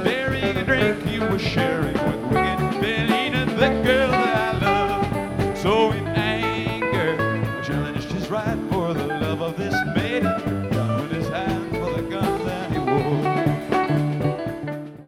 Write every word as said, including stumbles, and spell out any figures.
very drink you were sharing with wicked Bellina, the girl that I love. So in anger, Charlene is just right.